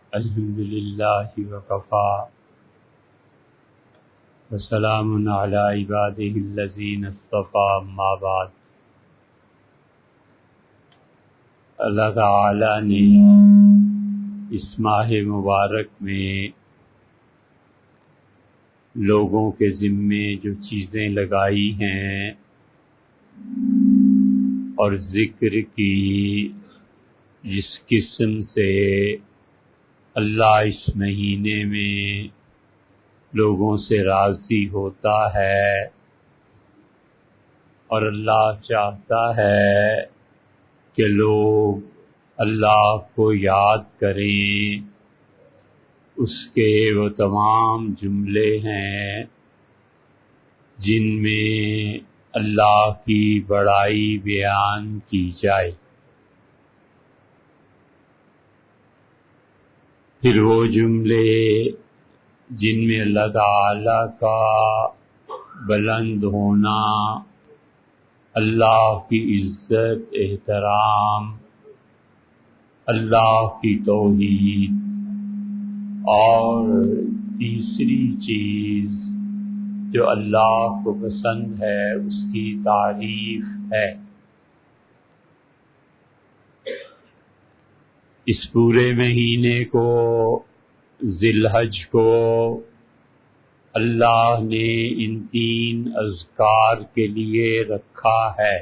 الحمد للہ وکفا وسلام علی عبادہ الذین اصطفی اما بعد۔ اللہ تعالی نے اس ماہ مبارک میں لوگوں کے ذمے جو چیزیں لگائی ہیں اور ذکر کی جس قسم سے اللہ اس مہینے میں لوگوں سے راضی ہوتا ہے اور اللہ چاہتا ہے کہ لوگ اللہ کو یاد کریں، اس کے وہ تمام جملے ہیں جن میں اللہ کی بڑائی بیان کی جائے۔ پھر وہ جملے جن میں اللہ تعالی کا بلند ہونا، اللہ کی عزت احترام، اللہ کی توحید، اور تیسری چیز جو اللہ کو پسند ہے اس کی تعریف ہے۔ اس پورے مہینے کو، ذی الحج کو، اللہ نے ان تین اذکار کے لیے رکھا ہے۔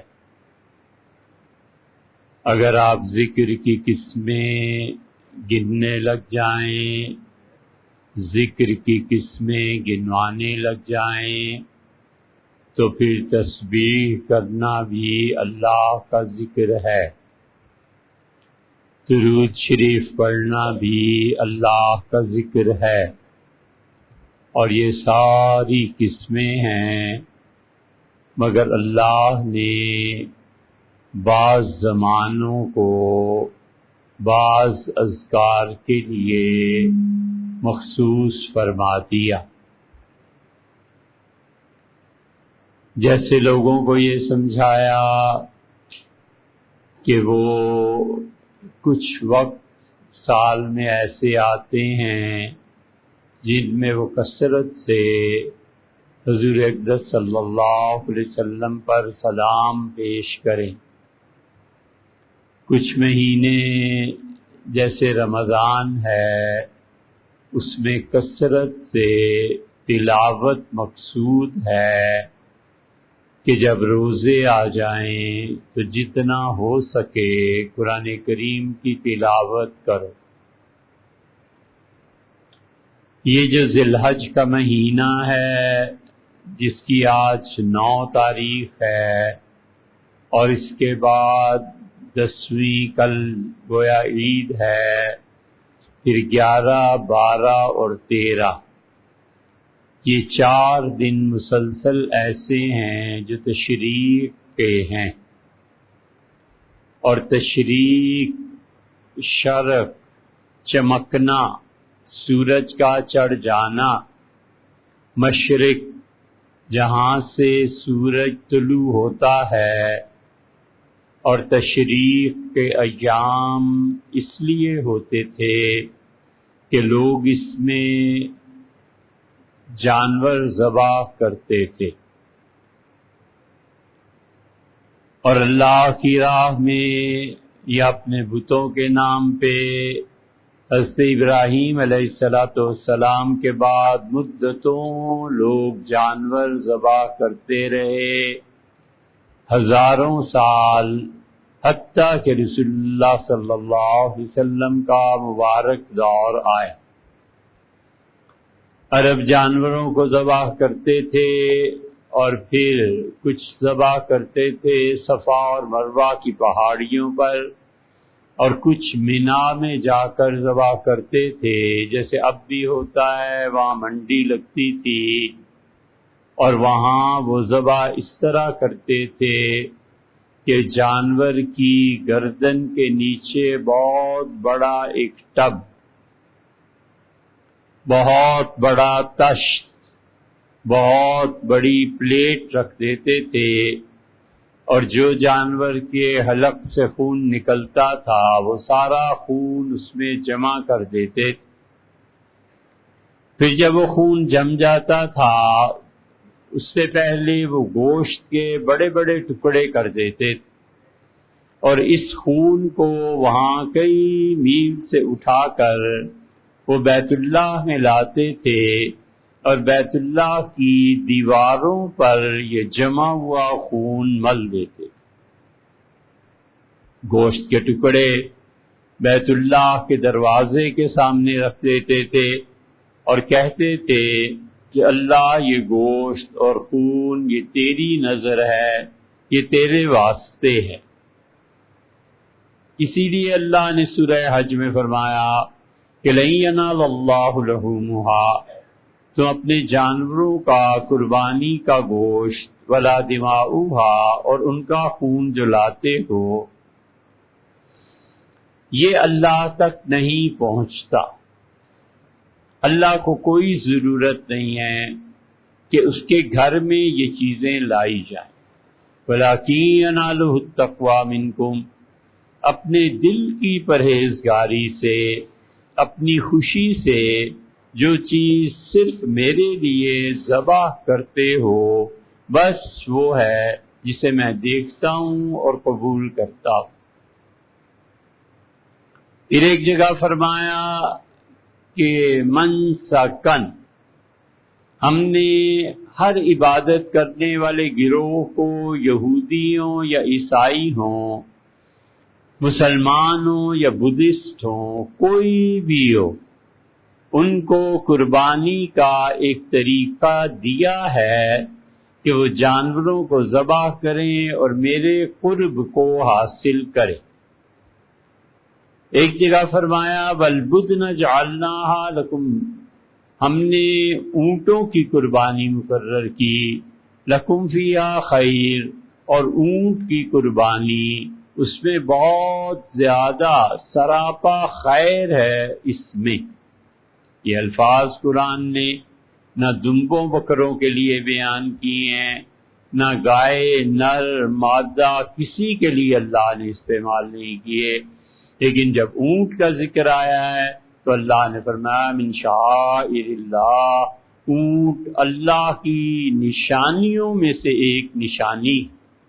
اگر آپ ذکر کی قسمیں گننے لگ جائیں، ذکر کی قسمیں گنوانے لگ جائیں، تو پھر تسبیح کرنا بھی اللہ کا ذکر ہے، درود شریف پڑھنا بھی اللہ کا ذکر ہے، اور یہ ساری قسمیں ہیں، مگر اللہ نے بعض زمانوں کو بعض اذکار کے لیے مخصوص فرما دیا۔ جیسے لوگوں کو یہ سمجھایا کہ وہ کچھ وقت سال میں ایسے آتے ہیں جن میں وہ کثرت سے حضور اقدس صلی اللہ علیہ وسلم پر سلام پیش کریں۔ کچھ مہینے جیسے رمضان ہے، اس میں کثرت سے تلاوت مقصود ہے کہ جب روزے آ جائیں تو جتنا ہو سکے قرآن کریم کی تلاوت کرو۔ یہ جو ذی الحج کا مہینہ ہے، جس کی آج 9 تاریخ ہے، اور اس کے بعد 10ویں کل گویا عید ہے، پھر 11، 12 اور 13، یہ 4 دن مسلسل ایسے ہیں جو تشریق کے ہیں، اور تشریق شرق، چمکنا، سورج کا چڑھ جانا، مشرق جہاں سے سورج طلوع ہوتا ہے، اور تشریق کے ایام اس لیے ہوتے تھے کہ لوگ اس میں جانور ذبح کرتے تھے، اور اللہ کی راہ میں یا اپنے بتوں کے نام پہ حضرت ابراہیم علیہ السلام کے بعد مدتوں لوگ جانور ذبح کرتے رہے، ہزاروں سال، حتیٰ کہ رسول اللہ صلی اللہ علیہ وسلم کا مبارک دور آیا۔ عرب جانوروں کو ذبح کرتے تھے، اور پھر کچھ ذبح کرتے تھے صفا اور مروہ کی پہاڑیوں پر، اور کچھ مینا میں جا کر ذبح کرتے تھے، جیسے اب بھی ہوتا ہے، وہاں منڈی لگتی تھی، اور وہاں وہ ذبح اس طرح کرتے تھے کہ جانور کی گردن کے نیچے بہت بڑا ایک ٹب، بہت بڑا تشت، بہت بڑی پلیٹ رکھ دیتے تھے، اور جو جانور کے حلق سے خون نکلتا تھا وہ سارا خون اس میں جمع کر دیتے تھے۔ پھر جب وہ خون جم جاتا تھا اس سے پہلے وہ گوشت کے بڑے بڑے ٹکڑے کر دیتے تھے اور اس خون کو وہاں کئی میل سے اٹھا کر وہ بیت اللہ میں لاتے تھے اور بیت اللہ کی دیواروں پر یہ جمع ہوا خون مل دیتے تھے۔ گوشت کے ٹکڑے بیت اللہ کے دروازے کے سامنے رکھ دیتے تھے اور کہتے تھے کہ اللہ یہ گوشت اور خون یہ تیری نظر ہے، یہ تیرے واسطے ہے۔ اسی لیے اللہ نے سورہ حج میں فرمایا کہ لَن يَنَالَ اللَّهُ لُحُومُهَا، تم اپنے جانوروں کا قربانی کا گوشت ولا دماؤها اور ان کا خون جو لاتے ہو یہ اللہ تک نہیں پہنچتا۔ اللہ کو کوئی ضرورت نہیں ہے کہ اس کے گھر میں یہ چیزیں لائی جائیں۔ وَلَٰكِن يَنَالُهُ التَّقْوَىٰ مِنكُمْ، اپنے دل کی پرہیزگاری سے، اپنی خوشی سے جو چیز صرف میرے لیے ذبح کرتے ہو بس وہ ہے جسے میں دیکھتا ہوں اور قبول کرتا ہوں۔ پھر ایک جگہ فرمایا کہ من سکن، ہم نے ہر عبادت کرنے والے گروہ کو یہودیوں یا عیسائی ہوں، مسلمان ہوں یا بدھسٹ ہوں، کوئی بھی ہو، ان کو قربانی کا ایک طریقہ دیا ہے کہ وہ جانوروں کو ذبح کریں اور میرے قرب کو حاصل کریں۔ ایک جگہ فرمایا وَالْبُدْنَ جَعَلْنَاهَا لَكُمْ، ہم نے اونٹوں کی قربانی مقرر کی، لَكُمْ فِيهَا خَيْرٌ، اور اونٹ کی قربانی اس میں بہت زیادہ سراپا خیر ہے اس میں۔ یہ الفاظ قرآن نے نہ دمبوں بکروں کے لیے بیان کیے ہیں، نہ گائے نر مادہ کسی کے لیے اللہ نے استعمال نہیں کیے، لیکن جب اونٹ کا ذکر آیا ہے تو اللہ نے فرمایا من شعائر اللہ، اونٹ اللہ کی نشانیوں میں سے ایک نشانی۔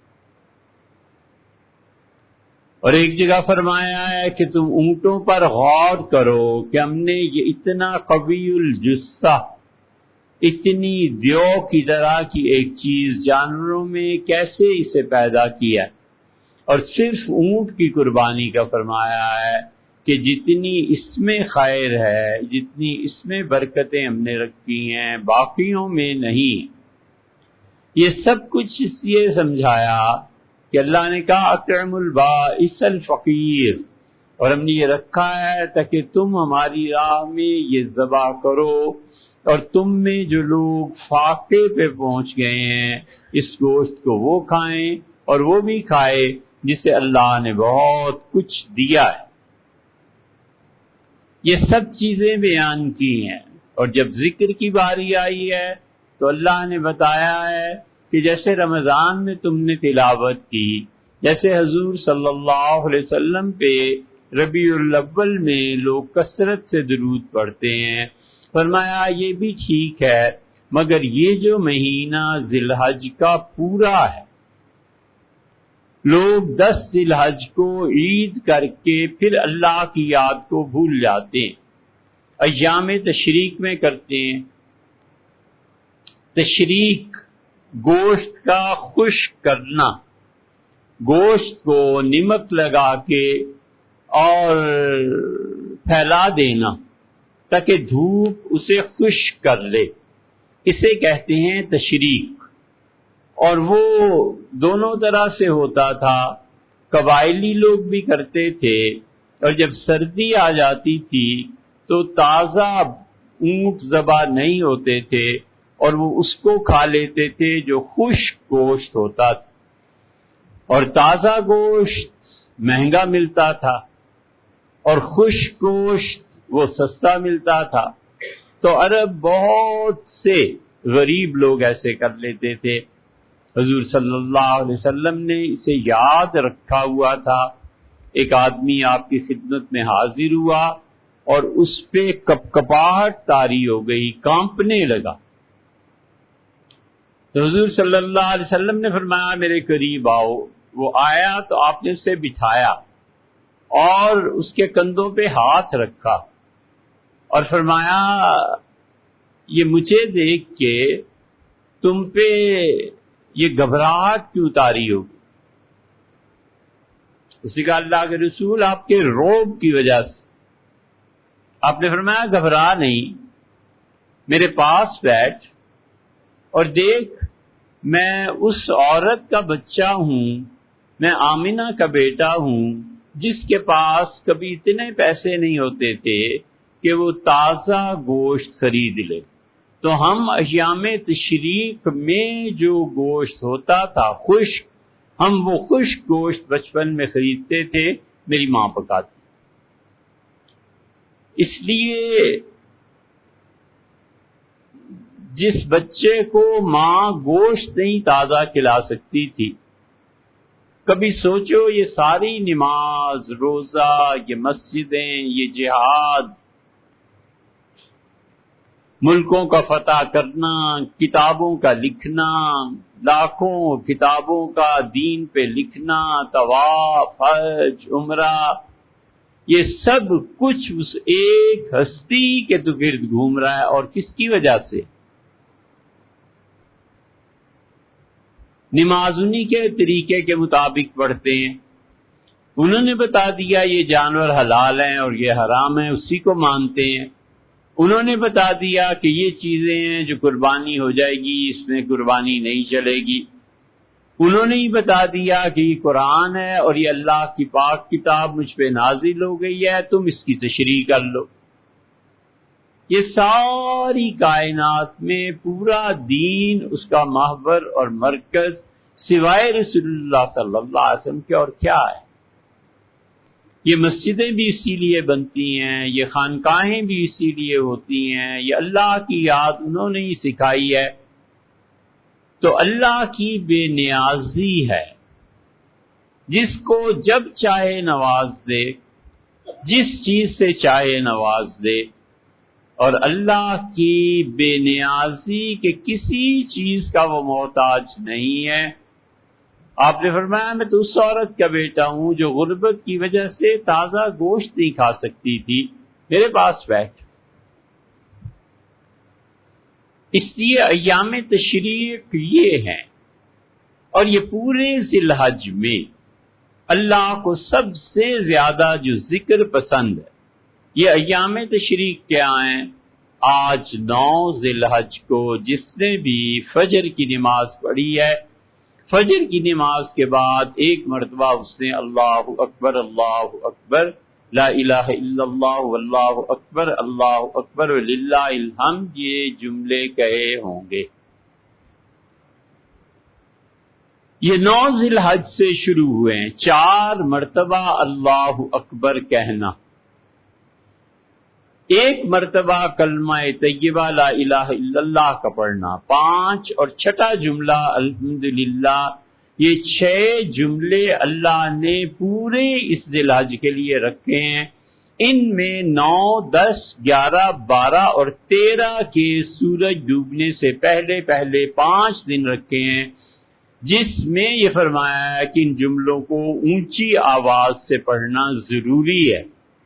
اور ایک جگہ فرمایا ہے کہ تم اونٹوں پر غور کرو کہ ہم نے یہ اتنا قوی الجثہ، اتنی دیو کی طرح کی ایک چیز جانوروں میں کیسے اسے پیدا کیا، اور صرف اونٹ کی قربانی کا فرمایا ہے کہ جتنی اس میں خیر ہے، جتنی اس میں برکتیں ہم نے رکھی ہیں باقیوں میں نہیں۔ یہ سب کچھ اس لیے سمجھایا کہ اللہ نے کہا اطعموا البائس الفقیر، اور ہم نے یہ رکھا ہے تاکہ تم ہماری راہ میں یہ ذبح کرو اور تم میں جو لوگ فاقے پہ پہنچ گئے ہیں اس گوشت کو وہ کھائیں اور وہ بھی کھائے جسے اللہ نے بہت کچھ دیا ہے۔ یہ سب چیزیں بیان کی ہیں، اور جب ذکر کی باری آئی ہے تو اللہ نے بتایا ہے کہ جیسے رمضان میں تم نے تلاوت کی، جیسے حضور صلی اللہ علیہ وسلم پہ ربیع الاول میں لوگ کثرت سے درود پڑھتے ہیں، فرمایا یہ بھی ٹھیک ہے مگر یہ جو مہینہ ذی الحج کا پورا ہے، لوگ 10 ذی الحج کو عید کر کے پھر اللہ کی یاد کو بھول جاتے ہیں، ایام تشریق میں کرتے ہیں۔ تشریق گوشت کا خشک کرنا، گوشت کو نمک لگا کے اور پھیلا دینا تاکہ دھوپ اسے خشک کر لے، اسے کہتے ہیں تشریق۔ اور وہ دونوں طرح سے ہوتا تھا، قبائلی لوگ بھی کرتے تھے، اور جب سردی آ جاتی تھی تو تازہ اونٹ ذبح نہیں ہوتے تھے اور وہ اس کو کھا لیتے تھے جو خشک گوشت ہوتا تھا، اور تازہ گوشت مہنگا ملتا تھا اور خشک گوشت وہ سستا ملتا تھا، تو عرب بہت سے غریب لوگ ایسے کر لیتے تھے۔ حضور صلی اللہ علیہ وسلم نے اسے یاد رکھا ہوا تھا. ایک آدمی آپ کی خدمت میں حاضر ہوا اور اس پہ کپکپاہٹ طاری ہو گئی، کانپنے لگا. تو حضور صلی اللہ علیہ وسلم نے فرمایا میرے قریب آؤ. وہ آیا تو آپ نے اسے بٹھایا اور اس کے کندھوں پہ ہاتھ رکھا اور فرمایا یہ مجھے دیکھ کے تم پہ یہ گھبراہٹ کیوں طاری ہوگی؟ اسی کا اللہ کے رسول آپ کے روب کی وجہ سے. آپ نے فرمایا گھبرا نہیں، میرے پاس بیٹھ اور دیکھ میں اس عورت کا بچہ ہوں، میں آمنہ کا بیٹا ہوں جس کے پاس کبھی اتنے پیسے نہیں ہوتے تھے کہ وہ تازہ گوشت خرید لے. تو ہم ایام تشریق میں جو گوشت ہوتا تھا خشک، ہم وہ خشک گوشت بچپن میں خریدتے تھے، میری ماں پکاتی. اس لیے جس بچے کو ماں گوشت نہیں تازہ کھلا سکتی تھی، کبھی سوچو یہ ساری نماز، روزہ، یہ مسجدیں، یہ جہاد، ملکوں کا فتح کرنا، کتابوں کا لکھنا، لاکھوں کتابوں کا دین پہ لکھنا، طواف، حج، عمرہ، یہ سب کچھ اس ایک ہستی کے تو گرد گھوم رہا ہے. اور کس کی وجہ سے؟ نماز انہی کے طریقے کے مطابق پڑھتے ہیں. انہوں نے بتا دیا یہ جانور حلال ہیں اور یہ حرام ہیں، اسی کو مانتے ہیں. انہوں نے بتا دیا کہ یہ چیزیں ہیں جو قربانی ہو جائے گی، اس میں قربانی نہیں چلے گی. انہوں نے ہی بتا دیا کہ یہ قرآن ہے اور یہ اللہ کی پاک کتاب مجھ پہ نازل ہو گئی ہے، تم اس کی تشریح کر لو. یہ ساری کائنات میں پورا دین، اس کا محور اور مرکز سوائے رسول اللہ صلی اللہ علیہ وسلم کے اور کیا ہے؟ یہ مسجدیں بھی اسی لیے بنتی ہیں، یہ خانقاہیں بھی اسی لیے ہوتی ہیں، یہ اللہ کی یاد انہوں نے ہی سکھائی ہے. تو اللہ کی بے نیازی ہے، جس کو جب چاہے نواز دے، جس چیز سے چاہے نواز دے. اور اللہ کی بے نیازی کہ کسی چیز کا وہ محتاج نہیں ہے. آپ نے فرمایا میں تو اس عورت کا بیٹا ہوں جو غربت کی وجہ سے تازہ گوشت نہیں کھا سکتی تھی، میرے پاس بیٹھ. اس لیے ایام تشریق یہ ہیں، اور یہ پورے ذی الحج میں اللہ کو سب سے زیادہ جو ذکر پسند ہے یہ ایام تشریق کیا ہیں؟ آج 9 ذی الحج کو جس نے بھی فجر کی نماز پڑھی ہے، فجر کی نماز کے بعد ایک مرتبہ اس نے اللہ اکبر لا الہ الا اللہ واللہ اکبر وللہ الحمد یہ جملے کہے ہوں گے. یہ 9 ذی الحج سے شروع ہوئے ہیں. 4 مرتبہ اللہ اکبر کہنا، 1 مرتبہ کلمہ طیبہ لا الہ الا اللہ کا پڑھنا، 5 اور چھٹا جملہ الحمدللہ. یہ 6 جملے اللہ نے پورے اس ذی الحج کے لیے رکھے ہیں. ان میں 9، 10، 11، 12 اور 13 کے سورج ڈوبنے سے پہلے 5 دن رکھے ہیں، جس میں یہ فرمایا ہے کہ ان جملوں کو اونچی آواز سے پڑھنا ضروری ہے،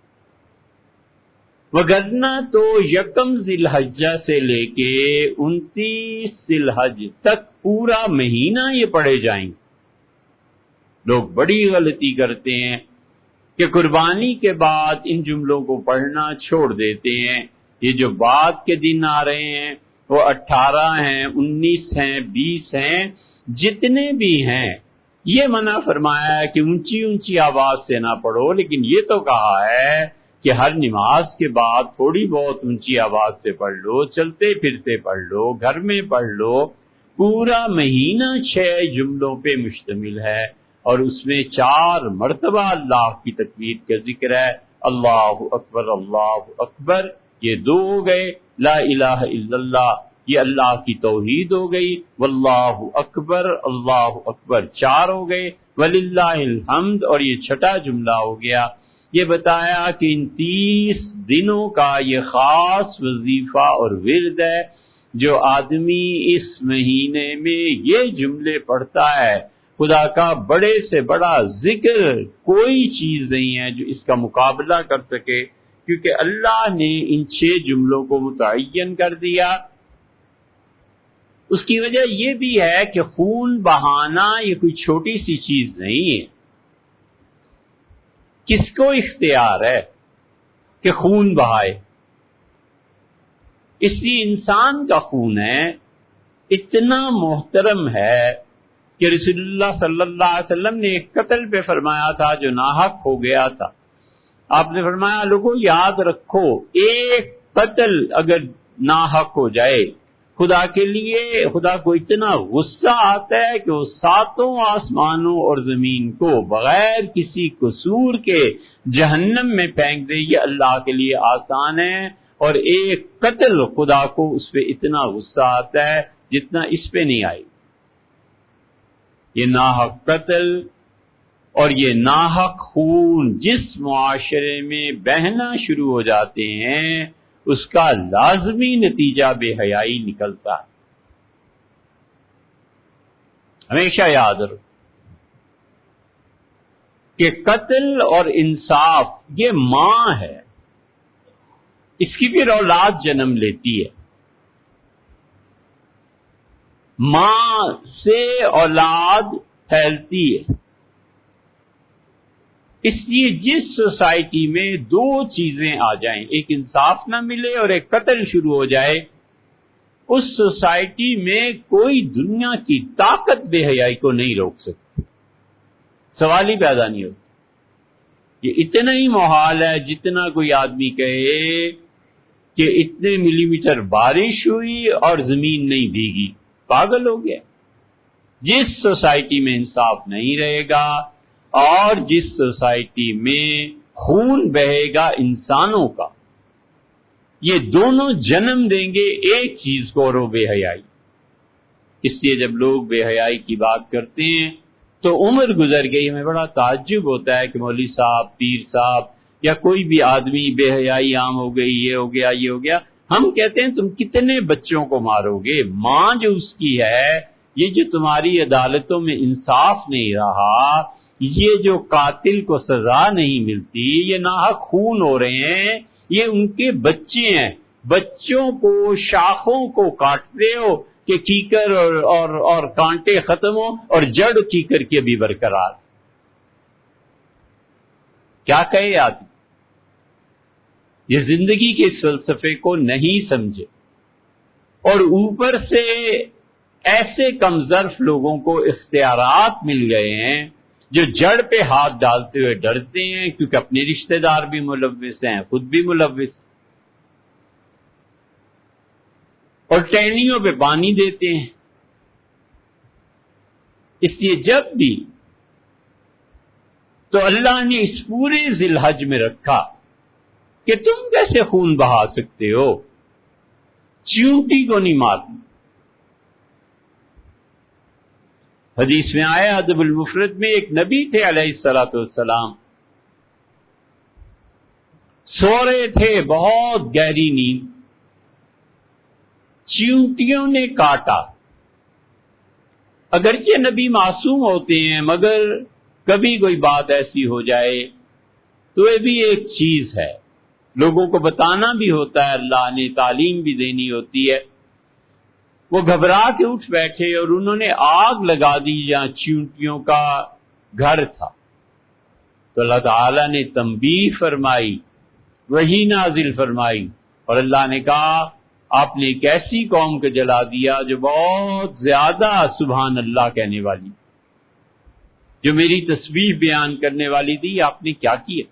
وگرنہ تو 1 ذی الحجہ سے لے کے 29 ذی الحج تک پورا مہینہ یہ پڑھے جائیں. لوگ بڑی غلطی کرتے ہیں کہ قربانی کے بعد ان جملوں کو پڑھنا چھوڑ دیتے ہیں. یہ جو بعد کے دن آ رہے ہیں وہ 18 ہیں، 19 ہیں، 20 ہیں، جتنے بھی ہیں، یہ منع فرمایا ہے کہ اونچی اونچی آواز سے نہ پڑھو، لیکن یہ تو کہا ہے کہ ہر نماز کے بعد تھوڑی بہت اونچی آواز سے پڑھ لو، چلتے پھرتے پڑھ لو، گھر میں پڑھ لو. پورا مہینہ 6 جملوں پہ مشتمل ہے، اور اس میں 4 مرتبہ اللہ کی تکبیر کا ذکر ہے. اللہ اکبر، یہ 2 ہو گئے. لا الہ الا اللہ یہ اللہ کی توحید ہو گئی، واللہ اکبر، اللہ اکبر 4 ہو گئے، وللہ الحمد، اور یہ 6واں جملہ ہو گیا۔ یہ بتایا کہ ان 30 دنوں کا یہ خاص وظیفہ اور ورد ہے، جو آدمی اس مہینے میں یہ جملے پڑھتا ہے، خدا کا بڑے سے بڑا ذکر کوئی چیز نہیں ہے جو اس کا مقابلہ کر سکے، کیونکہ اللہ نے ان 6 جملوں کو متعین کر دیا۔ اس کی وجہ یہ بھی ہے کہ خون بہانا یہ کوئی چھوٹی سی چیز نہیں ہے۔ کس کو اختیار ہے کہ خون بہائے؟ اس لیے انسان کا خون ہے اتنا محترم ہے کہ رسول اللہ صلی اللہ علیہ وسلم نے ایک قتل پہ فرمایا تھا جو ناحق ہو گیا تھا۔ آپ نے فرمایا لوگوں یاد رکھو، ایک قتل اگر ناحق ہو جائے، خدا کے لیے، خدا کو اتنا غصہ آتا ہے کہ وہ 7 آسمانوں اور زمین کو بغیر کسی قصور کے جہنم میں پھینک دے۔ یہ اللہ کے لیے آسان ہے، اور ایک قتل خدا کو اس پہ اتنا غصہ آتا ہے جتنا اس پہ نہیں آئی۔ یہ ناحق قتل اور یہ ناحق خون جس معاشرے میں بہنا شروع ہو جاتے ہیں، اس کا لازمی نتیجہ بے حیائی نکلتا ہے۔ ہمیشہ یاد رکھو کہ قتل اور انصاف یہ ماں ہے، اس کی پھر اولاد جنم لیتی ہے۔ ماں سے اولاد پھیلتی ہے۔ اس لیے جس سوسائٹی میں 2 چیزیں آ جائیں، ایک انصاف نہ ملے اور ایک قتل شروع ہو جائے، اس سوسائٹی میں کوئی دنیا کی طاقت بے حیائی کو نہیں روک سکتی، سوال ہی پیدا نہیں ہوتا۔ یہ اتنا ہی محال ہے جتنا کوئی آدمی کہے کہ اتنے ملی میٹر بارش ہوئی اور زمین نہیں بھیگی، پاگل ہو گیا۔ جس سوسائٹی میں انصاف نہیں رہے گا اور جس سوسائٹی میں خون بہے گا انسانوں کا، یہ دونوں جنم دیں گے ایک چیز کو، اور وہ بے حیائی۔ اس لیے جب لوگ بے حیائی کی بات کرتے ہیں تو عمر گزر گئی، ہمیں بڑا تعجب ہوتا ہے کہ مولوی صاحب، پیر صاحب یا کوئی بھی آدمی بے حیائی عام ہو گئی، یہ ہو گیا، یہ ہو گیا۔ ہم کہتے ہیں تم کتنے بچوں کو مارو گے؟ ماں جو اس کی ہے، یہ جو تمہاری عدالتوں میں انصاف نہیں رہا، یہ جو قاتل کو سزا نہیں ملتی، یہ ناحق خون ہو رہے ہیں، یہ ان کے بچے ہیں۔ بچوں کو، شاخوں کو کاٹتے ہو کہ کیکر اور کانٹے ختم ہو، اور جڑ کیکر کی بھی برقرار۔ کیا کہے آدمی؟ یہ زندگی کے اس فلسفے کو نہیں سمجھے، اور اوپر سے ایسے کم ظرف لوگوں کو اختیارات مل گئے ہیں جو جڑ پہ ہاتھ ڈالتے ہوئے ڈرتے ہیں، کیونکہ اپنے رشتہ دار بھی ملوث ہیں، خود بھی ملوث، اور ٹہنیوں پہ پانی دیتے ہیں۔ اس لیے جب بھی تو اللہ نے اس پورے ذی الحج میں رکھا کہ تم کیسے خون بہا سکتے ہو؟ چیونٹی کو نہیں مارنا۔ حدیث میں آیا ادب المفرد میں، ایک نبی تھے علیہ الصلوۃ والسلام، سو رہے تھے، بہت گہری نیند، چیونٹیوں نے کاٹا۔ اگرچہ نبی معصوم ہوتے ہیں، مگر کبھی کوئی بات ایسی ہو جائے تو یہ بھی ایک چیز ہے، لوگوں کو بتانا بھی ہوتا ہے، اللہ نے تعلیم بھی دینی ہوتی ہے۔ وہ گھبرا کے اٹھ بیٹھے اور انہوں نے آگ لگا دی جہاں چیونٹیوں کا گھر تھا، تو اللہ تعالی نے تنبیہ فرمائی، وحی نازل فرمائی، اور اللہ نے کہا آپ نے ایک ایسی قوم کو جلا دیا جو بہت زیادہ سبحان اللہ کہنے والی، جو میری تسبیح بیان کرنے والی تھی، آپ نے کیا کیا؟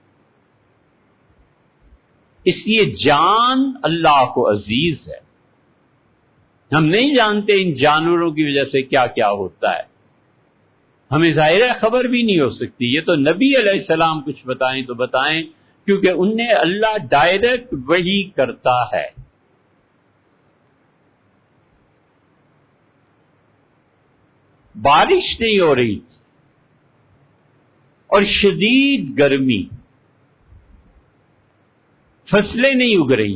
اس لیے جان اللہ کو عزیز ہے۔ ہم نہیں جانتے ان جانوروں کی وجہ سے کیا کیا ہوتا ہے، ہمیں ظاہر خبر بھی نہیں ہو سکتی۔ یہ تو نبی علیہ السلام کچھ بتائیں تو بتائیں، کیونکہ انہیں اللہ ڈائریکٹ وحی کرتا ہے۔ بارش نہیں ہو رہی اور شدید گرمی، فصلیں نہیں اگ رہی،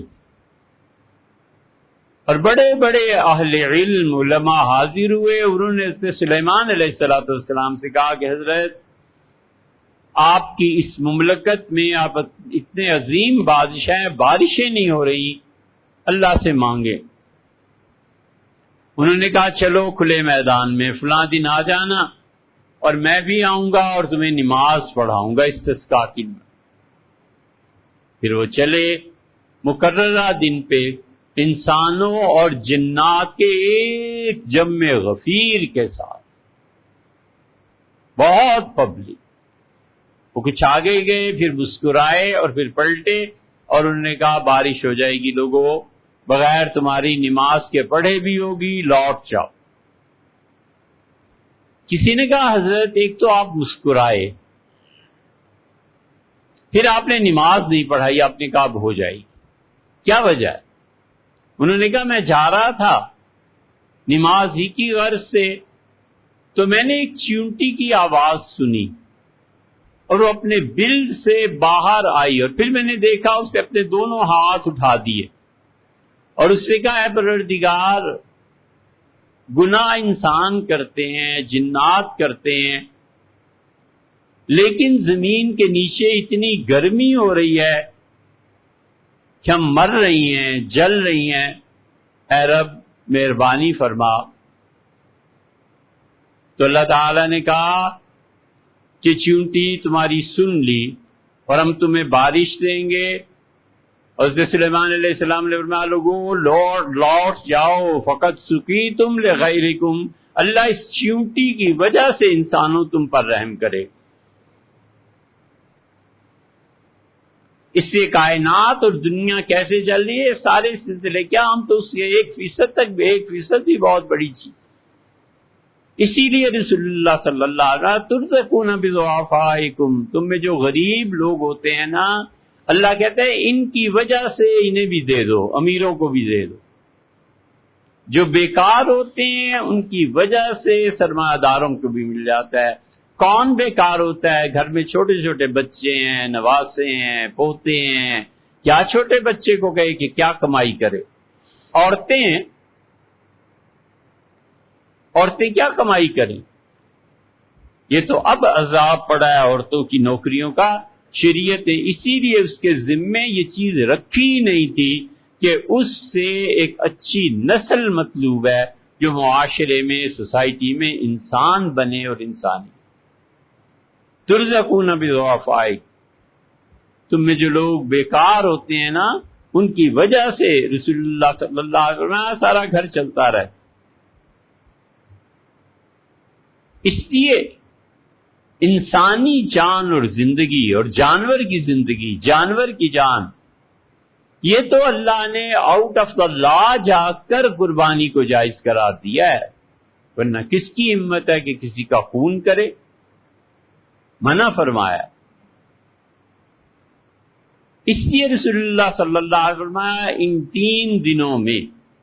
اور بڑے بڑے اہل علم علماء حاضر ہوئے. انہوں نے حضرت سلیمان علیہ السلام سے کہا کہ حضرت آپ کی اس مملکت میں آپ اتنے عظیم بادشاہ ہیں، بارشیں نہیں ہو رہی، اللہ سے مانگے. انہوں نے کہا چلو کھلے میدان میں فلاں دن آ جانا اور میں بھی آؤں گا اور تمہیں نماز پڑھاؤں گا استسقاء کی. پھر وہ چلے مقررہ دن پہ انسانوں اور جنات کے ایک جمع غفیر کے ساتھ، بہت پبلک. وہ کچھ آگے گئے، پھر مسکرائے اور پھر پلٹے اور انہوں نے کہا بارش ہو جائے گی لوگوں، بغیر تمہاری نماز کے پڑھے بھی ہوگی، لوٹ جاؤ. کسی نے کہا حضرت ایک تو آپ مسکرائے، پھر آپ نے نماز نہیں پڑھائی، آپ نے کہا اب ہو جائے گی، کیا وجہ ہے؟ انہوں نے کہا میں جا رہا تھا نماز ہی کی غرض سے، تو میں نے ایک چیونٹی کی آواز سنی اور وہ اپنے بل سے باہر آئی، اور پھر میں نے دیکھا اسے اپنے دونوں ہاتھ اٹھا دیے اور اس سے کہا اے پروردگار، گناہ انسان کرتے ہیں، جنات کرتے ہیں، لیکن زمین کے نیچے اتنی گرمی ہو رہی ہے کہ ہم مر رہی ہیں، جل رہی ہیں، اے رب مہربانی فرما. تو اللہ تعالی نے کہا کہ چونٹی تمہاری سن لی اور ہم تمہیں بارش دیں گے. اور حضرت سلیمان علیہ السلام نے فرمایا لوگوں لوٹ جاؤ، فقط سقیتم لغیرکم، اللہ اس چیونٹی کی وجہ سے انسانوں تم پر رحم کرے. اس سے کائنات اور دنیا کیسے چل رہی ہے سارے سلسلے، کیا ہم تو اس کے 1% تک، 1% بھی بہت بڑی چیز. اسی لیے رسول اللہ صلی اللہ علیہ وسلم ترزقون بضعفائکم، تم میں جو غریب لوگ ہوتے ہیں نا، اللہ کہتا ہے ان کی وجہ سے انہیں بھی دے دو، امیروں کو بھی دے دو. جو بیکار ہوتے ہیں ان کی وجہ سے سرمایہ داروں کو بھی مل جاتا ہے. کون بیکار ہوتا ہے؟ گھر میں چھوٹے چھوٹے بچے ہیں، نواسے ہیں، پوتے ہیں. کیا چھوٹے بچے کو کہے کہ کیا کمائی کرے؟ عورتیں کیا کمائی کریں؟ یہ تو اب عذاب پڑا ہے عورتوں کی نوکریوں کا. شریعت نے اسی لیے اس کے ذمے یہ چیز رکھی نہیں تھی کہ اس سے ایک اچھی نسل مطلوب ہے جو معاشرے میں، سوسائٹی میں انسان بنے اور انسانی. ترزقون بضعفائکم، تم میں جو لوگ بیکار ہوتے ہیں نا، ان کی وجہ سے رسول اللہ صلی اللہ علیہ وسلم سارا گھر چلتا رہے. اس لیے انسانی جان اور زندگی اور جانور کی زندگی، جانور کی جان، یہ تو اللہ نے آؤٹ آف دا لا جا کر قربانی کو جائز قرار دیا ہے، ورنہ کس کی ہمت ہے کہ کسی کا خون کرے؟ منع فرمایا. اس لیے رسول اللہ صلی اللہ علیہ وسلم ان 3 دنوں میں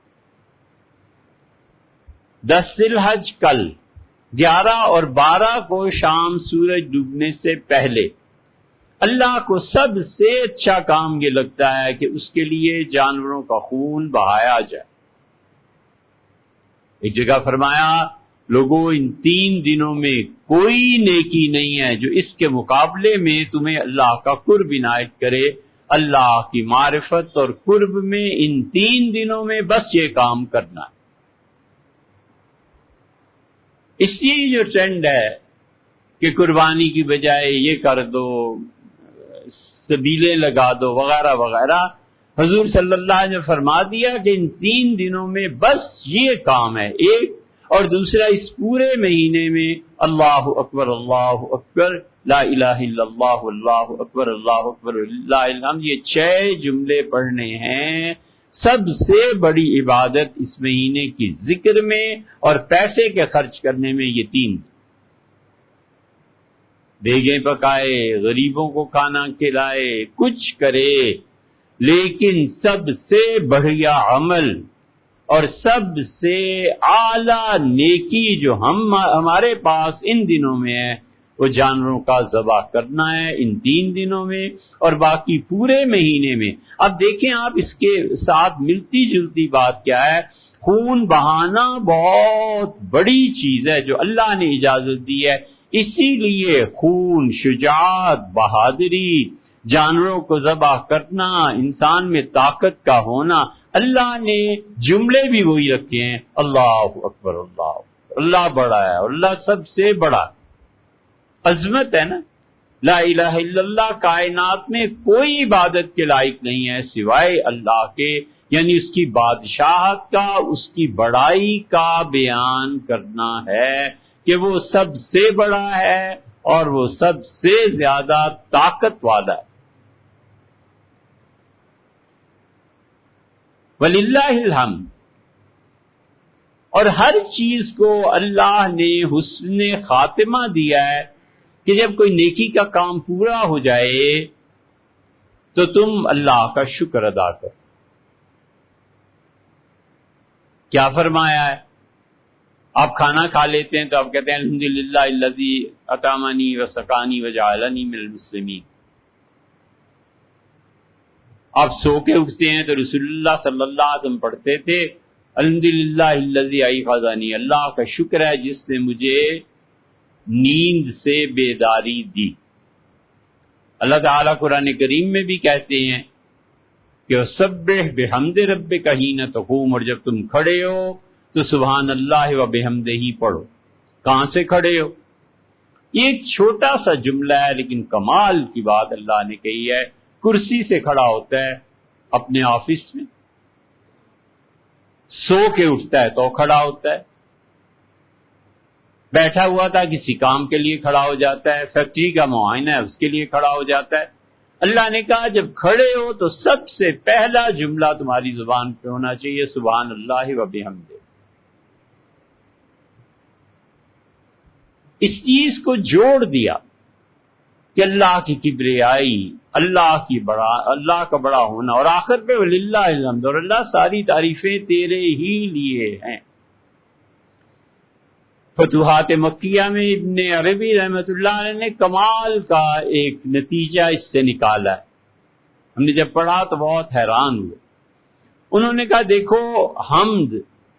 10 ذی الحج کل، 11 اور 12 کو شام سورج ڈوبنے سے پہلے، اللہ کو سب سے اچھا کام یہ لگتا ہے کہ اس کے لیے جانوروں کا خون بہایا جائے. ایک جگہ فرمایا لوگوں ان 3 دنوں میں کوئی نیکی نہیں ہے جو اس کے مقابلے میں تمہیں اللہ کا قرب عنایت کرے. اللہ کی معرفت اور قرب میں ان 3 دنوں میں بس یہ کام کرنا. اس لیے جو ٹرینڈ ہے کہ قربانی کی بجائے یہ کر دو، سبیلیں لگا دو وغیرہ وغیرہ، حضور صلی اللہ علیہ وسلم نے فرما دیا کہ ان 3 دنوں میں بس یہ کام ہے. ایک اور دوسرا، اس پورے مہینے میں اللہ اکبر لا الہ الا اللہ اللہ اکبر لا الحمد، یہ 6 جملے پڑھنے ہیں. سب سے بڑی عبادت اس مہینے کی ذکر میں اور پیسے کے خرچ کرنے میں یہ 3. دیگیں پکائے، غریبوں کو کھانا کھلائے، کچھ کرے، لیکن سب سے بڑھیا عمل اور سب سے اعلیٰ نیکی جو ہمارے پاس ان دنوں میں ہے وہ جانوروں کا ذبح کرنا ہے ان 3 دنوں میں اور باقی پورے مہینے میں۔ اب دیکھیں آپ اس کے ساتھ ملتی جلتی بات کیا ہے، خون بہانا بہت بڑی چیز ہے جو اللہ نے اجازت دی ہے، اسی لیے خون، شجاعت، بہادری، جانوروں کو ذبح کرنا، انسان میں طاقت کا ہونا، اللہ نے جملے بھی وہی رکھے ہیں، اللہ اکبر، اللہ اکبر، اللہ بڑا ہے اور اللہ سب سے بڑا، عظمت ہے نا۔ لا الہ الا اللہ، کائنات میں کوئی عبادت کے لائق نہیں ہے سوائے اللہ کے، یعنی اس کی بادشاہت کا، اس کی بڑائی کا بیان کرنا ہے کہ وہ سب سے بڑا ہے اور وہ سب سے زیادہ طاقت والا ہے۔ وَلِلَّهِ الْحَمْدُ، اور ہر چیز کو اللہ نے حسن خاتمہ دیا ہے کہ جب کوئی نیکی کا کام پورا ہو جائے تو تم اللہ کا شکر ادا کرو۔ کیا فرمایا ہے؟ آپ کھانا کھا لیتے ہیں تو آپ کہتے ہیں الحمدللہ الذی اطعمنی وسقانی وجعلنی من المسلمین۔ آپ سو کے اٹھتے ہیں تو رسول اللہ صلی اللہ علیہ وسلم پڑھتے تھے الحمدللہ الذی ایقظنی، اللہ کا شکر ہے جس نے مجھے نیند سے بیداری دی۔ اللہ تعالیٰ قرآن کریم میں بھی کہتے ہیں کہ وَسَبِّحْ بِحَمْدِ رَبِّكَ حِینَ تَقُومُ، اور جب تم کھڑے ہو تو سبحان اللہ و بحمدہ پڑھو۔ کہاں سے کھڑے ہو؟ یہ ایک چھوٹا سا جملہ ہے لیکن کمال کی بات اللہ نے کہی ہے۔ کرسی سے کھڑا ہوتا ہے اپنے آفس میں، سو کے اٹھتا ہے تو کھڑا ہوتا ہے، بیٹھا ہوا تھا کسی کام کے لیے کھڑا ہو جاتا ہے، فیکٹری کا معائنہ ہے اس کے لیے کھڑا ہو جاتا ہے۔ اللہ نے کہا جب کھڑے ہو تو سب سے پہلا جملہ تمہاری زبان پہ ہونا چاہیے سبحان اللہ و بحمدہ۔ اس چیز کو جوڑ دیا کہ اللہ کی کبریائی، اللہ کا بڑا ہونا، اور آخر پہ وللہ الحمد، اور اللہ ساری تعریفیں تیرے ہی لیے ہیں۔ فتوحات مکیہ میں ابن عربی رحمۃ اللہ علیہ نے کمال کا ایک نتیجہ اس سے نکالا ہے، ہم نے جب پڑھا تو بہت حیران ہوئے۔ انہوں نے کہا دیکھو حمد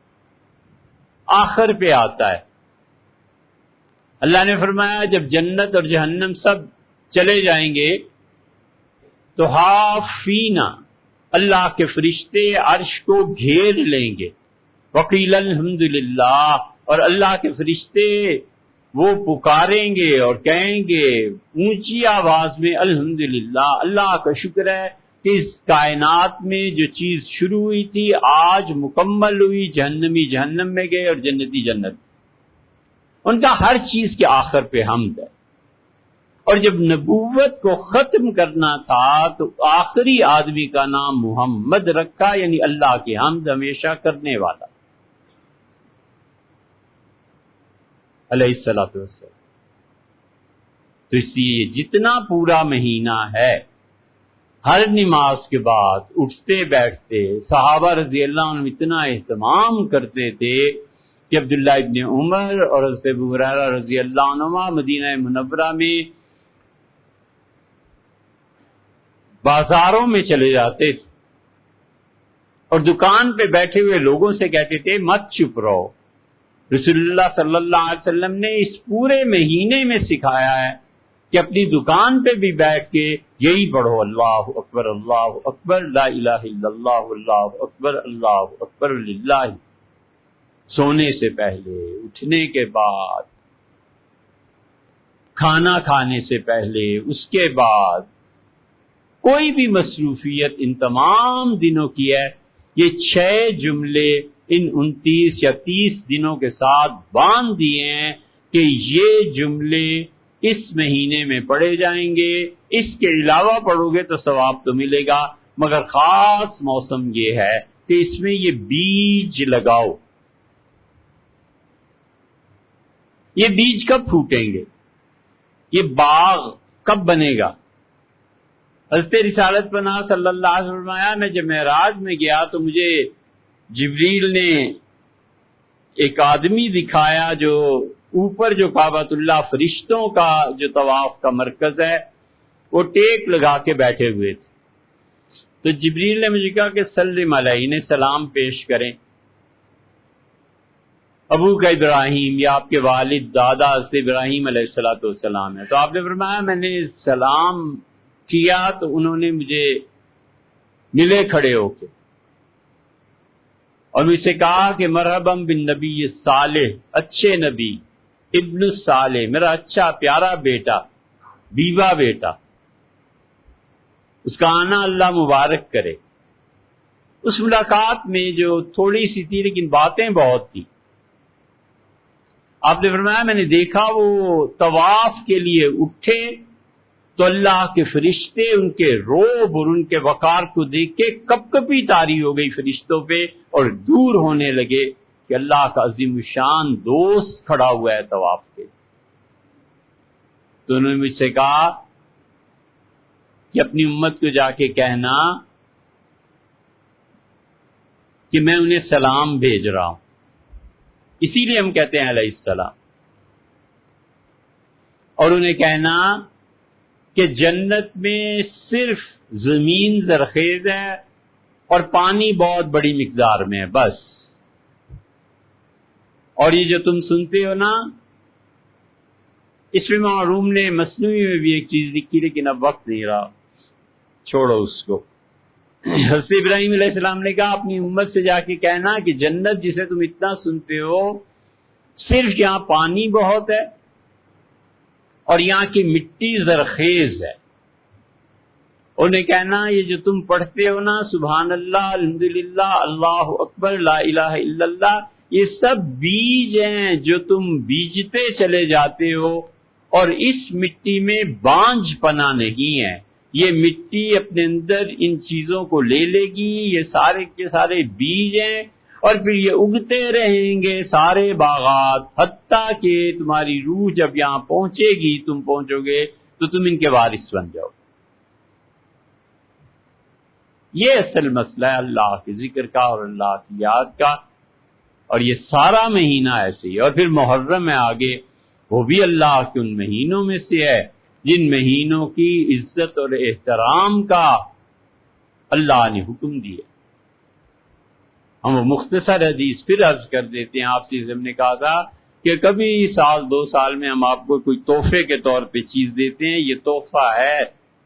آخر پہ آتا ہے، اللہ نے فرمایا جب جنت اور جہنم سب چلے جائیں گے تو حافینا، اللہ کے فرشتے عرش کو گھیر لیں گے، وقیل الحمدللہ، اور اللہ کے فرشتے وہ پکاریں گے اور کہیں گے اونچی آواز میں الحمدللہ، اللہ کا شکر ہے کہ اس کائنات میں جو چیز شروع ہوئی تھی آج مکمل ہوئی، جہنمی جہنم میں گئے اور جنتی جنت۔ ان کا ہر چیز کے آخر پہ حمد ہے، اور جب نبوت کو ختم کرنا تھا تو آخری آدمی کا نام محمد رکھا، یعنی اللہ کی حمد ہمیشہ کرنے والا علیہ الصلوۃ والسلام۔ تو اس لیے جتنا پورا مہینہ ہے ہر نماز کے بعد اٹھتے بیٹھتے صحابہ رضی اللہ عنہ اتنا اہتمام کرتے تھے کہ عبداللہ ابن عمر اور حضرت ابو ہریرہ رضی اللہ عنہما مدینہ منورہ میں بازاروں میں چلے جاتے تھے اور دکان پہ بیٹھے ہوئے لوگوں سے کہتے تھے مت چپ رہو۔ رسول اللہ صلی اللہ علیہ وسلم نے اس پورے مہینے میں سکھایا ہے کہ اپنی دکان پہ بھی بیٹھ کے یہی پڑھو اللہ اکبر لا الہ الا اللہ اللہ اکبر للہ، سونے سے پہلے، اٹھنے کے بعد، کھانا کھانے سے پہلے، اس کے بعد کوئی بھی مصروفیت ان تمام دنوں کی ہے۔ یہ 6 جملے ان 29 یا 30 دنوں کے ساتھ باندھ دیے ہیں کہ یہ جملے اس مہینے میں پڑھے جائیں گے، اس کے علاوہ پڑھو گے تو ثواب تو ملے گا، مگر خاص موسم یہ ہے کہ اس میں یہ بیج لگاؤ۔ یہ بیج کب پھوٹیں گے؟ یہ باغ کب بنے گا؟ حضرت رسالت پناہ صلی اللہ علیہ وسلم فرمایا میں جب معراج میں گیا تو مجھے جبریل نے ایک آدمی دکھایا جو اوپر جو کعبۃ اللہ فرشتوں کا جو طواف کا مرکز ہے وہ ٹیک لگا کے بیٹھے ہوئے تھے. تو جبریل نے مجھے کہا کہ سلم علیہ، انہیں سلام پیش کریں. ابو کا ابراہیم یا آپ کے والد دادا سے ابراہیم علیہ الصلوۃ والسلام ہے. تو آپ نے فرمایا میں نے سلام کیا تو انہوں نے مجھے ملے کھڑے ہو کے اور مجھ سے کہا کہ مرحبا بالنبی صالح، اچھے نبی، ابن الصالح، میرا اچھا پیارا بیٹا، بیوہ بیٹا، اس کا آنا اللہ مبارک کرے. اس ملاقات میں جو تھوڑی سی تھی لیکن باتیں بہت تھی. آپ نے فرمایا میں نے دیکھا وہ طواف کے لیے اٹھے تو اللہ کے فرشتے ان کے روب اور ان کے وقار کو دیکھ کے کپ کپی طاری ہو گئی فرشتوں پہ اور دور ہونے لگے کہ اللہ کا عظیم شان دوست کھڑا ہوا ہے طواف کے. تو انہوں نے مجھ سے کہا کہ اپنی امت کو جا کے کہنا کہ میں انہیں سلام بھیج رہا ہوں. اسی لیے ہم کہتے ہیں علیہ السلام. اور انہیں کہنا کہ جنت میں صرف زمین زرخیز ہے اور پانی بہت بڑی مقدار میں ہے بس. اور یہ جو تم سنتے ہو نا، اس میں معروم نے مصنوعی میں بھی ایک چیز لکھی لیکن اب وقت نہیں رہا، چھوڑو اس کو. حضرت ابراہیم علیہ السلام نے کہا اپنی امت سے جا کے کہنا کہ جنت جسے تم اتنا سنتے ہو صرف یہاں پانی بہت ہے اور یہاں کی مٹی زرخیز ہے. انہیں کہنا یہ جو تم پڑھتے ہو نا سبحان اللہ، الحمدللہ، اللہ اکبر، لا الہ الا اللہ، یہ سب بیج ہیں جو تم بیجتے چلے جاتے ہو اور اس مٹی میں بانجھ پنا نہیں ہے. یہ مٹی اپنے اندر ان چیزوں کو لے لے گی، یہ سارے کے سارے بیج ہیں اور پھر یہ اگتے رہیں گے سارے باغات، حتیٰ کہ تمہاری روح جب یہاں پہنچے گی، تم پہنچو گے تو تم ان کے وارث بن جاؤ. یہ اصل مسئلہ ہے اللہ کے ذکر کا اور اللہ کی یاد کا. اور یہ سارا مہینہ ایسے ہی. اور پھر محرم ہے آگے، وہ بھی اللہ کے ان مہینوں میں سے ہے جن مہینوں کی عزت اور احترام کا اللہ نے حکم دیا. ہم وہ مختصر حدیث پھر عرض کر دیتے ہیں. آپ سے ہم نے کہا تھا کہ کبھی سال دو سال میں ہم آپ کو کوئی تحفے کے طور پہ چیز دیتے ہیں. یہ تحفہ ہے.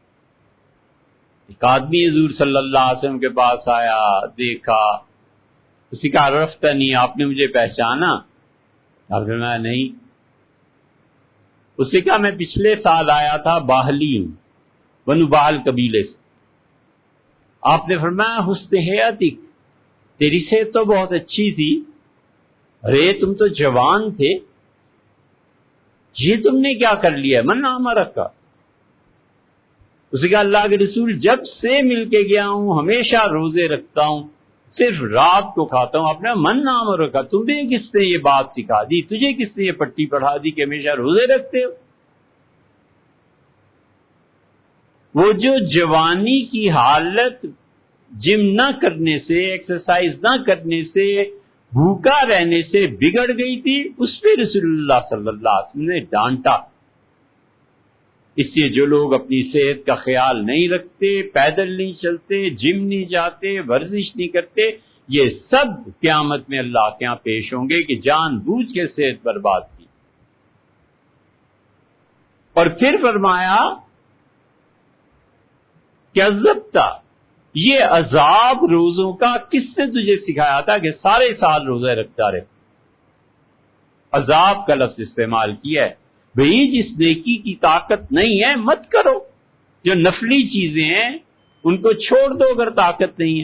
ایک آدمی حضور صلی اللہ علیہ وسلم کے پاس آیا، دیکھا، اسی کا عرفتہ نہیں، آپ نے مجھے پہچانا؟ آپ نے فرمایا نہیں. اسی کا میں پچھلے سال آیا تھا، باہلی ہوں، بنو باہل قبیلے سے. آپ نے فرمایا حسن حیاتک، تیری صحت تو بہت اچھی تھی، ارے تم تو جوان تھے، یہ تم نے کیا کر لیا؟ من امرک کا. اسی کا اللہ کے رسول جب سے مل کے گیا ہوں ہمیشہ روزے رکھتا ہوں، صرف رات کو کھاتا ہوں. اپنا من نام رکھا. تمہیں کس نے یہ بات سکھا دی؟ تجھے کس نے یہ پٹی پڑھا دی کہ ہمیشہ روزے رکھتے ہو؟ وہ جو جوانی کی حالت جم نہ کرنے سے، ایکسرسائز نہ کرنے سے، بھوکا رہنے سے بگڑ گئی تھی، اس پہ رسول اللہ صلی اللہ علیہ وسلم نے ڈانٹا. اس لیے جو لوگ اپنی صحت کا خیال نہیں رکھتے، پیدل نہیں چلتے، جم نہیں جاتے، ورزش نہیں کرتے، یہ سب قیامت میں اللہ کے ہاں پیش ہوں گے کہ جان بوجھ کے صحت برباد کی. اور پھر فرمایا کہ عذبتا، یہ عذاب روزوں کا کس نے تجھے سکھایا تھا کہ سارے سال روزہ رکھتا رہے؟ عذاب کا لفظ استعمال کیا ہے. بھئی جس نیکی کی طاقت نہیں ہے مت کرو. جو نفلی چیزیں ہیں ان کو چھوڑ دو اگر طاقت نہیں ہے.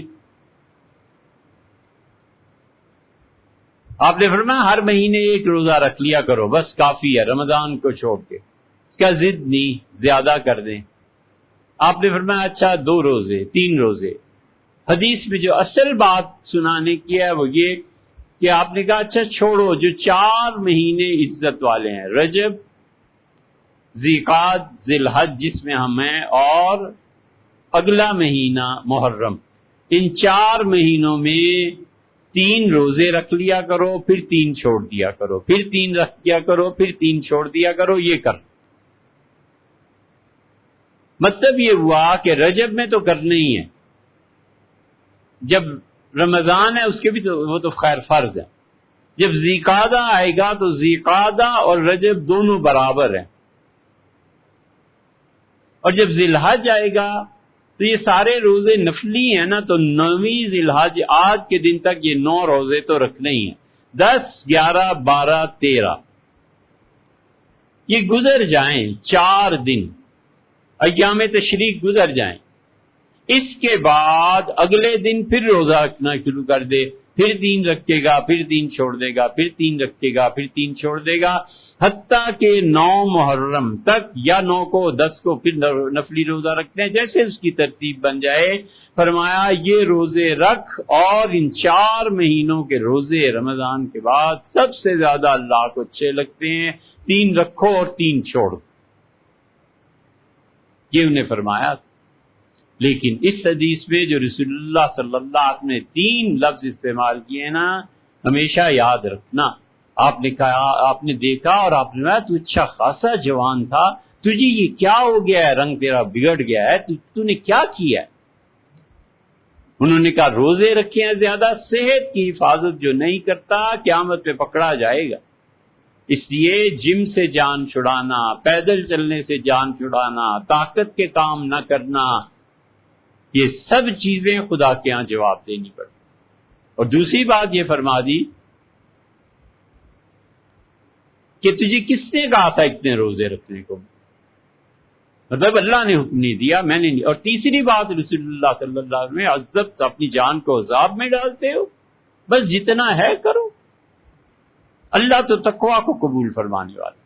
آپ نے فرمایا ہر مہینے ایک روزہ رکھ لیا کرو، بس کافی ہے، رمضان کو چھوڑ کے. اس کا ضد نہیں، زیادہ کر دیں. آپ نے فرمایا اچھا 2 روزے 3 روزے. حدیث میں جو اصل بات سنانے کی ہے وہ یہ کہ آپ نے کہا اچھا چھوڑو جو 4 مہینے عزت والے ہیں، رجب، ذی-قعدہ، ذی الحج جس میں ہم ہیں، اور اگلا مہینہ محرم، ان 4 مہینوں میں 3 روزے رکھ لیا کرو، پھر 3 چھوڑ دیا کرو، پھر 3 رکھ دیا کرو، پھر 3 چھوڑ دیا کرو، یہ کر. مطلب یہ ہوا کہ رجب میں تو کرنا ہی ہے، جب رمضان ہے اس کے بھی تو وہ تو خیر فرض ہے. جب ذیقعدہ آئے گا تو ذیقعدہ اور رجب دونوں برابر ہیں، اور جب ذی الحج آئے گا تو یہ سارے روزے نفلی ہیں نا، تو 9ویں ذی الحج آج کے دن تک یہ 9 روزے تو رکھنے ہی ہیں. 10 11 12 13 یہ گزر جائیں، 4 دن ایام تشریق گزر جائیں، اس کے بعد اگلے دن پھر روزہ رکھنا شروع کر دے، پھر 3 رکھے گا، پھر 3 چھوڑ دے گا، پھر 3 رکھے گا، پھر 3 چھوڑ دے گا، حتیٰ کہ 9 محرم تک یا 9 کو 10 کو پھر نفلی روزہ رکھتے ہیں، جیسے اس کی ترتیب بن جائے. فرمایا یہ روزے رکھ، اور ان 4 مہینوں کے روزے رمضان کے بعد سب سے زیادہ اللہ کو اچھے لگتے ہیں. 3 رکھو اور 3 چھوڑو، یہ انہیں فرمایا. لیکن اس حدیث میں جو رسول اللہ صلی اللہ علیہ وسلم نے 3 لفظ استعمال کیے نا، ہمیشہ یاد رکھنا. آپ نے کہا، آپ نے دیکھا اور آپ نے کہا تو اچھا خاصا جوان تھا، تجھے یہ کیا ہو گیا ہے، رنگ تیرا بگڑ گیا ہے، تو نے کیا کیا ہے؟ انہوں نے کہا روزے رکھے ہیں زیادہ، صحت کی حفاظت جو نہیں کرتا قیامت پہ پکڑا جائے گا. اس لیے جم سے جان چھڑانا، پیدل چلنے سے جان چھڑانا، طاقت کے کام نہ کرنا، یہ سب چیزیں خدا کے ہاں جواب دینی پڑتی. اور دوسری بات یہ فرما دی کہ تجھے کس نے کہا تھا اتنے روزے رکھنے کو؟ مطلب اللہ نے حکم نہیں دیا، میں نے نہیں. اور تیسری بات رسول اللہ صلی اللہ علیہ وسلم میں عذب، اپنی جان کو عذاب میں ڈالتے ہو، بس جتنا ہے کرو. اللہ تو تقویٰ کو قبول فرمانے والا.